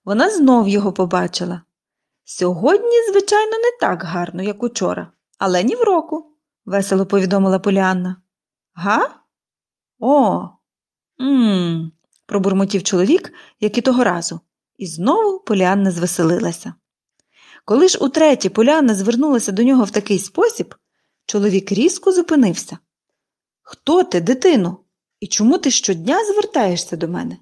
Вона знов його побачила. Сьогодні, звичайно, не так гарно, як учора, але ні в року, весело повідомила Поліанна. Га? О, пробурмотів чоловік, як і того разу. І знову Поліанна звеселилася. Коли ж утретє Поліанна звернулася до нього в такий спосіб, чоловік різко зупинився. «Хто ти, дитино? І чому ти щодня звертаєшся до мене?»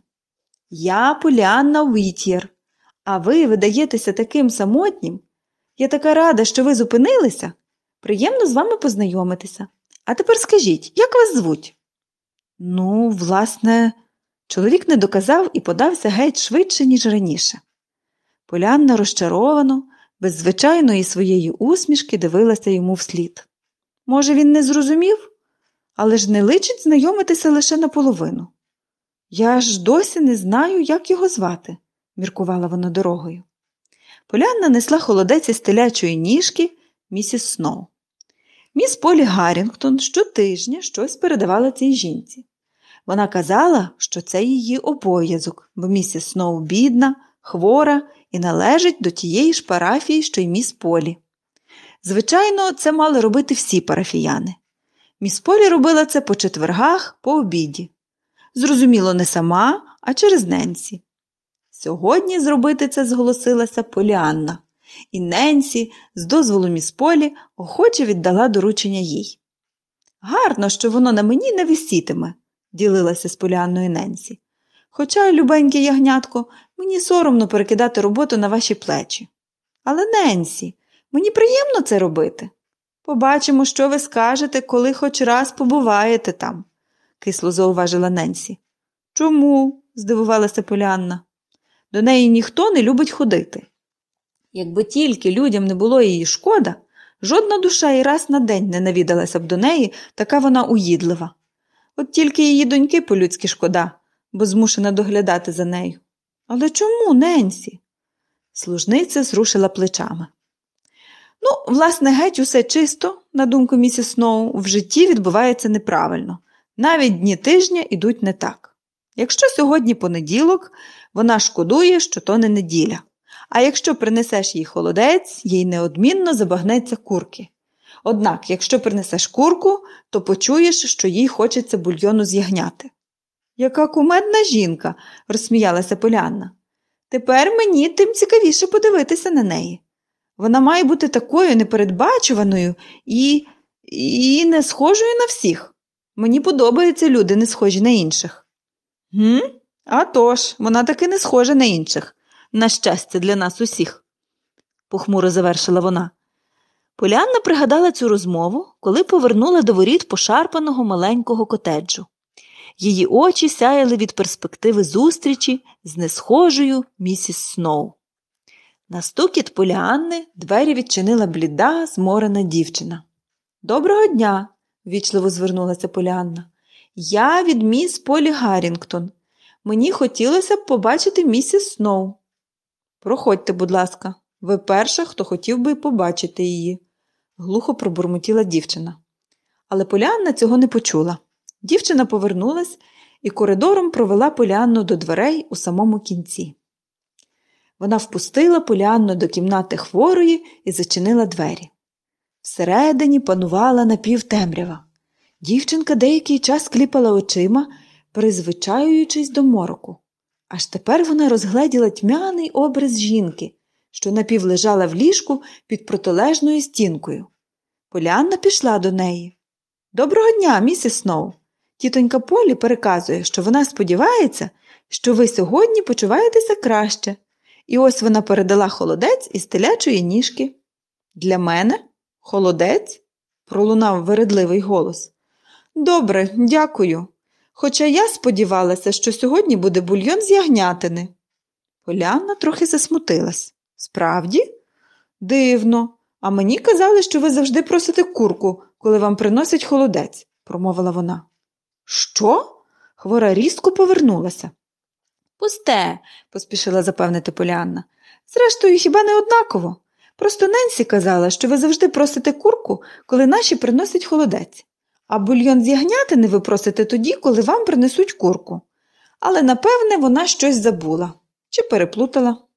«Я Поліанна Уіт'єр, а ви видаєтеся таким самотнім. Я така рада, що ви зупинилися. Приємно з вами познайомитися. А тепер скажіть, як вас звуть?» «Ну, власне...» Чоловік не доказав і подався геть швидше, ніж раніше. Поліанна розчаровано, без звичайної своєї усмішки дивилася йому вслід. Може, він не зрозумів? Але ж не личить знайомитися лише наполовину. «Я ж досі не знаю, як його звати», – міркувала вона дорогою. Поліанна несла холодець із телячої ніжки місіс Сноу. Міс Полі Гаррінгтон щотижня щось передавала цій жінці. Вона казала, що це її обов'язок, бо місіс Сноу бідна, хвора і належить до тієї ж парафії, що й міс Полі. Звичайно, це мали робити всі парафіяни. Міс Полі робила це по четвергах, по обіді. Зрозуміло, не сама, а через Ненсі. Сьогодні зробити це зголосилася Поліанна, і Ненсі, з дозволу міс Полі, охоче віддала доручення їй. «Гарно, що воно на мені не висітиме», – ділилася з Поліанною Ненсі. «Хоча, любеньке ягнятко, мені соромно перекидати роботу на ваші плечі. Але, Ненсі, мені приємно це робити. Побачимо, що ви скажете, коли хоч раз побуваєте там», – кисло зауважила Ненсі. «Чому?» – здивувалася Поліанна. «До неї ніхто не любить ходити. Якби тільки людям не було її шкода, жодна душа і раз на день не навідалася б до неї, така вона уїдлива. От тільки її доньки по-людськи шкода, бо змушена доглядати за нею». «Але чому, Ненсі?» Служниця зрушила плечами. «Ну, власне, геть усе чисто, на думку місіс Сноу, в житті відбувається неправильно. Навіть дні тижня ідуть не так. Якщо сьогодні понеділок, вона шкодує, що то не неділя. А якщо принесеш їй холодець, їй неодмінно забагнеться курки. Однак, якщо принесеш курку, то почуєш, що їй хочеться бульйону з ягняти». «Яка кумедна жінка!» – розсміялася Поліанна. «Тепер мені тим цікавіше подивитися на неї. Вона має бути такою непередбачуваною і не схожою на всіх. Мені подобаються люди, не схожі на інших». «А тож, вона таки не схожа на інших. На щастя для нас усіх», – похмуро завершила вона. Поліанна пригадала цю розмову, коли повернула до воріт пошарпаного маленького котеджу. Її очі сяяли від перспективи зустрічі з несхожою місіс Сноу. На стукіт Поліанни двері відчинила бліда, зморена дівчина. «Доброго дня!» – ввічливо звернулася Поліанна. «Я від міс Полі Гаррінгтон. Мені хотілося б побачити місіс Сноу». «Проходьте, будь ласка. Ви перша, хто хотів би побачити її», – глухо пробурмотіла дівчина. Але Поліанна цього не почула. Дівчина повернулась і коридором провела Поліанну до дверей у самому кінці. Вона впустила Поліанну до кімнати хворої і зачинила двері. Всередині панувала напівтемрява. Дівчинка деякий час кліпала очима, призвичаюючись до мороку. Аж тепер вона розгледіла тьмяний образ жінки, що напівлежала в ліжку під протилежною стінкою. Поліанна пішла до неї. «Доброго дня, місіс Сноу. Тітонька Полі переказує, що вона сподівається, що ви сьогодні почуваєтеся краще. І ось вона передала холодець із телячої ніжки». «Для мене? Холодець?» – пролунав вередливий голос. «Добре, дякую. Хоча я сподівалася, що сьогодні буде бульйон з ягнятини». Поліанна трохи засмутилась. «Справді? Дивно. А мені казали, що ви завжди просите курку, коли вам приносять холодець», – промовила вона. «Що?» – хвора різко повернулася. «Пусте», – поспішила запевнити Поліанна. «Зрештою, хіба не однаково? Просто Ненсі казала, що ви завжди просите курку, коли наші приносять холодець. А бульйон з ягнятини ви просите тоді, коли вам принесуть курку. Але, напевне, вона щось забула. Чи переплутала?»